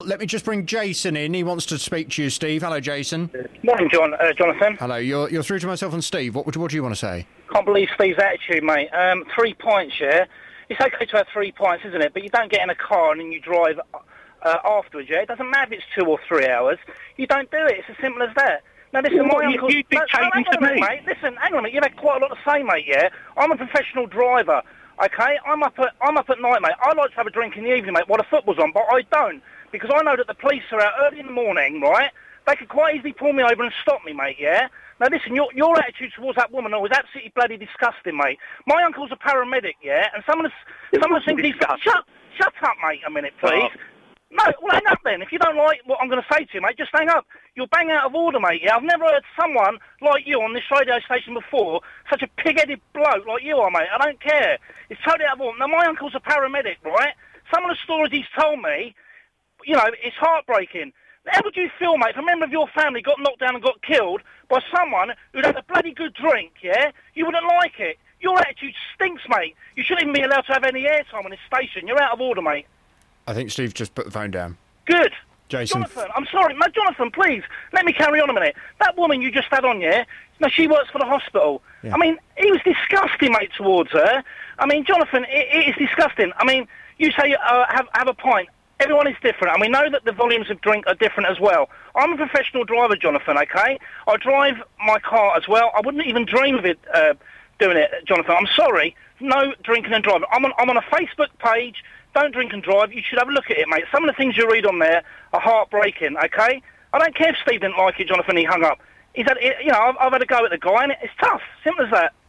Let me just bring Jason in. He wants to speak to you, Steve. Hello, Jason. Morning, Jonathan. Hello. You're through to myself and Steve. What do you want to say? Can't believe Steve's attitude, mate. 3 points, yeah? It's okay to have 3 points, isn't it? But you don't get in a car and then you drive afterwards, yeah? It doesn't matter if it's 2 or 3 hours. You don't do it. It's as simple as that. Now, listen, my uncle... You dictating to me. Mate. Listen, hang on a minute. You've had quite a lot to say, mate, yeah? I'm a professional driver, okay? I'm up at night, mate. I like to have a drink in the evening, mate, while the football's on, but I don't. Because I know that the police are out early in the morning, right? They could quite easily pull me over and stop me, mate, yeah? Now, listen, your attitude towards that woman was absolutely bloody disgusting, mate. My uncle's a paramedic, yeah? And some of the things he's... Shut up, mate, a minute, please. Oh. No, well, hang up then. If you don't like what I'm going to say to you, mate, just hang up. You're bang out of order, mate, yeah? I've never heard someone like you on this radio station before, such a pig-headed bloke like you are, mate. I don't care. It's totally out of order. Now, my uncle's a paramedic, right? Some of the stories he's told me, you know, it's heartbreaking. How would you feel, mate, if a member of your family got knocked down and got killed by someone who'd had a bloody good drink, yeah? You wouldn't like it. Your attitude stinks, mate. You shouldn't even be allowed to have any airtime on this station. You're out of order, mate. I think Steve just put the phone down. Good. Jason. Jonathan, I'm sorry. No, Jonathan, please, let me carry on a minute. That woman you just had on, yeah? No, she works for the hospital. Yeah. I mean, he was disgusting, mate, towards her. I mean, Jonathan, it is disgusting. I mean, you say have a pint. Everyone is different, and we know that the volumes of drink are different as well. I'm a professional driver, Jonathan, okay? I drive my car as well. I wouldn't even dream of it, doing it, Jonathan. I'm sorry. No drinking and driving. I'm on a Facebook page. Don't drink and drive. You should have a look at it, mate. Some of the things you read on there are heartbreaking, okay? I don't care if Steve didn't like it, Jonathan, he hung up. I've had a go at the guy, and it's tough. Simple as that.